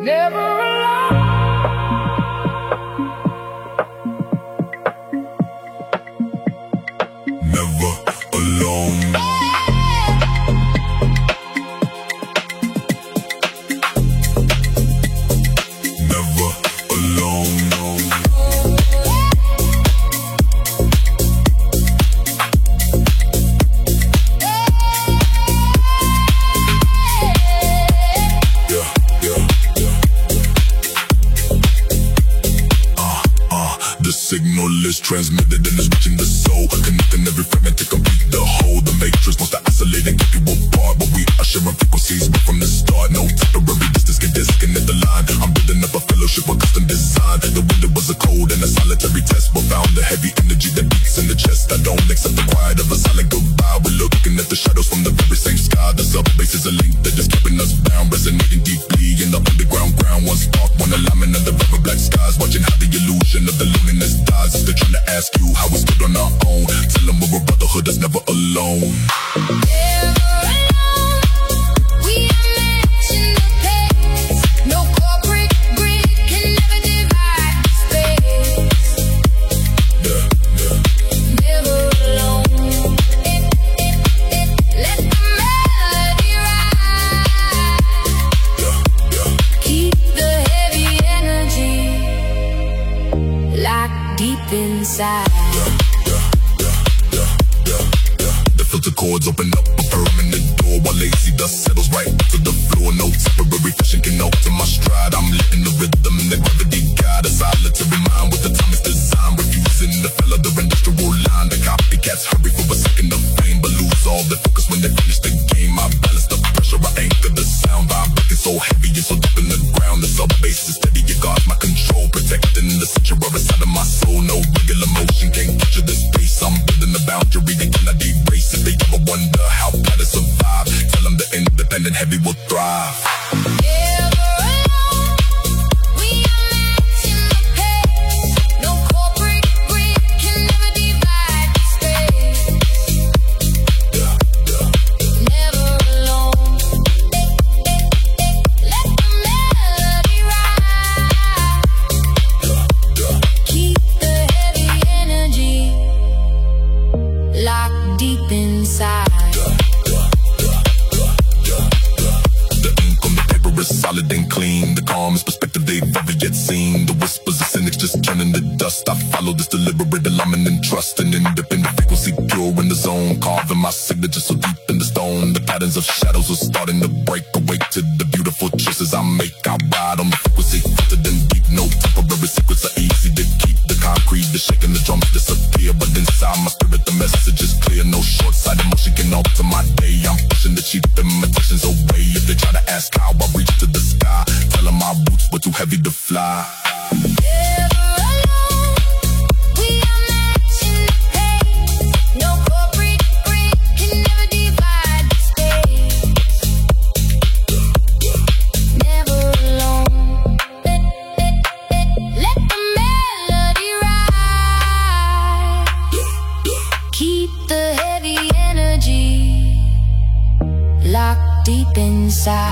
never alone. Never alone. Never alone. The signal is transmitted and is reaching the soul, connecting every fragment to complete the whole. The matrix wants to isolate and keep you apart, but we are sharing frequencies right from the start. No temporary distance can disconnect the line. I'm building up a fellowship with custom design. The window was a code and a solitary test, but found the heavy energy that beats in the chest. I don't accept the quiet of a silent goodbye. We're looking at the shadows from the very same sky. The sub-base is a link that is keeping us bound, resonating deeply in the underground ground. One spark, one alignment under very black skies, watching how the illusion of the loneliness dies. They're trying to ask you how we stood on our own. Tell them we're a brotherhood that's never alone. Inside. The filter cords open up a permanent door while lazy dust settles right to the floor. No temporary fashion can alter my stride. I'm letting the rhythm and the gravity guide a solitary mind with the time it's designed, refusing to follow the industrial line. The copycats hurry for a second of fame, but lose all their focus when they finish the game. I balance the pressure, I anchor the sound. Vibrating so heavy and so deep in the ground. The sub-bass is steady, it guards my control, protecting the sanctuary side of my soul. No regular motion can't capture this space. I'm building a boundary they cannot erase. If they ever wonder how bad to survive, tell them the independent heavy will thrive. Solid and clean, the calmest perspective they've ever yet seen. The whispers of cynics just turning to dust. I follow this deliberate alignment and trust. An independent frequency pure in the zone, carving my signature so deep in the stone. The patterns of shadows are starting to break. Awake to the beautiful choices I make. I ride on the frequency, filtered and deep. No temporary secrets are easy to keep. The concrete, the shaking, the drums disappear, but inside my spirit the message is clear. No short-sighted motion can alter my day. I'm pushing the cheap imitations away. If they try to ask how I reach to the sky, tell them my boots were too heavy to fly. Deep inside.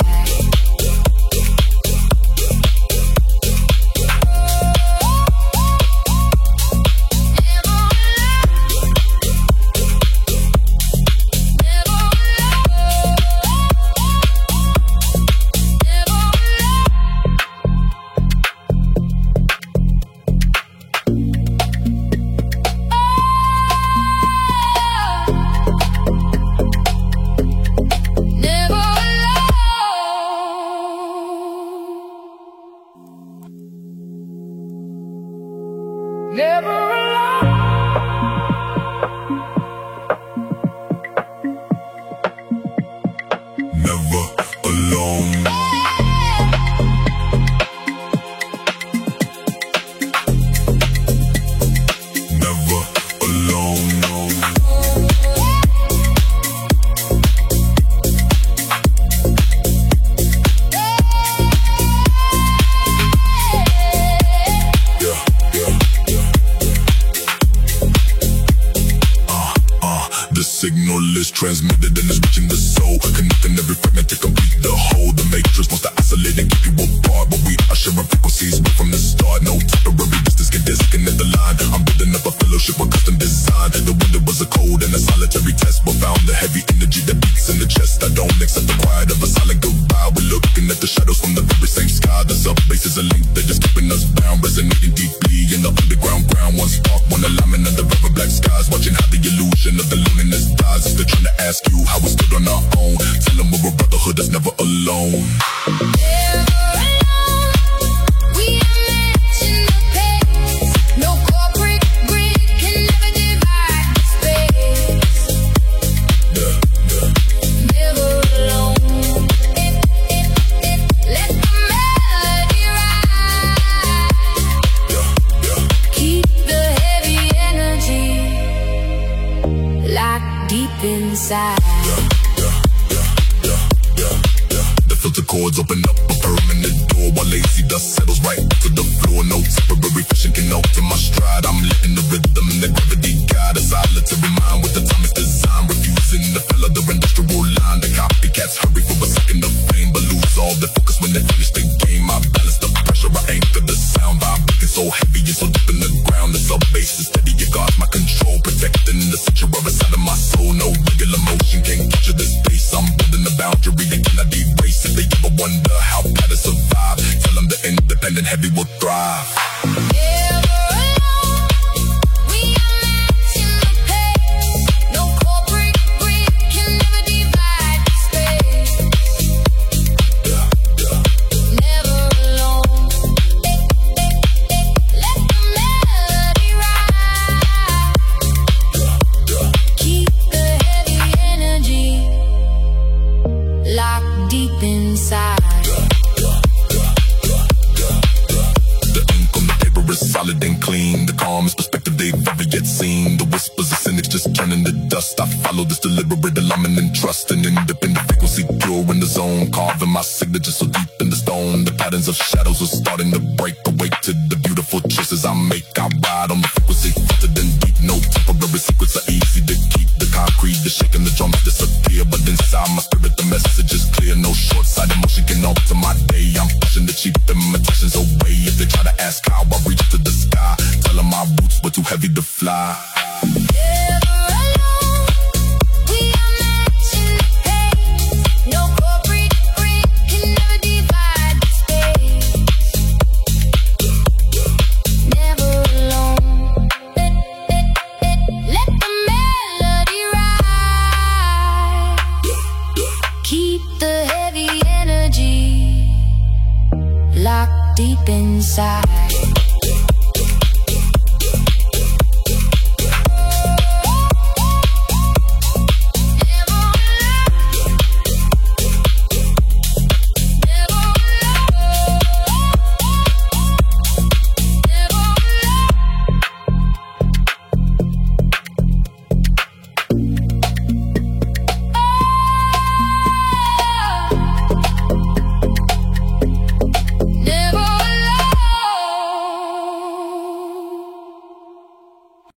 Never alone. Never alone. Never alone, no. The signal is transmitted and is reaching the soul, connecting every fragment to complete the whole. The matrix wants to isolate and keep you apart, but we don't accept the quiet of a silent goodbye. We're looking at the shadows from the very same sky. The sub-bass is a link that is keeping us bound, resonating deeply in the underground ground. One spark, one alignment under very black skies, watching how the illusion of the loneliness dies. They're trying to ask you how we stood on our own. Tell them we're a brotherhood that's never alone. Inside. The filter chords open up a permanent door while lazy dust settles right to the floor. No temporary fishing can alter my stride. I'm letting the rhythm and the gravity guide a solitary mind with atomic design, refusing to follow the industrial line. The copycats hurry for a second of fame, but lose all their focus when they finish the game. I balance the pressure, I anchor the sound. Vibrating so heavy and so deep in the ground. The sub-bass is steady, it guards my control, protecting the sanctuary inside of my soul. No regular motion can capture this space. I'm building a boundary they cannot erase. If they ever wonder how bad it survive, tell them the independent heavy will thrive. Deep inside. The ink on the paper is solid and clean. The calmest perspective they've ever yet seen. The whispers of cynics just turning to dust. I follow this deliberate alignment and trust. An independent frequency pure in the zone, carving my signature so deep in the stone. The patterns of shadows are starting to break. Awake to the beautiful choices I make. I ride on the frequency filtered and deep. No temporary secrets are easy to keep. The concrete, the shaking, the drums disappear, but inside my spirit the message is clear. No short-sighted motion can alter my day. I'm pushing the cheap imitations away. If they try to ask how I reach to the sky, tell them my roots were too heavy to fly. Locked deep inside.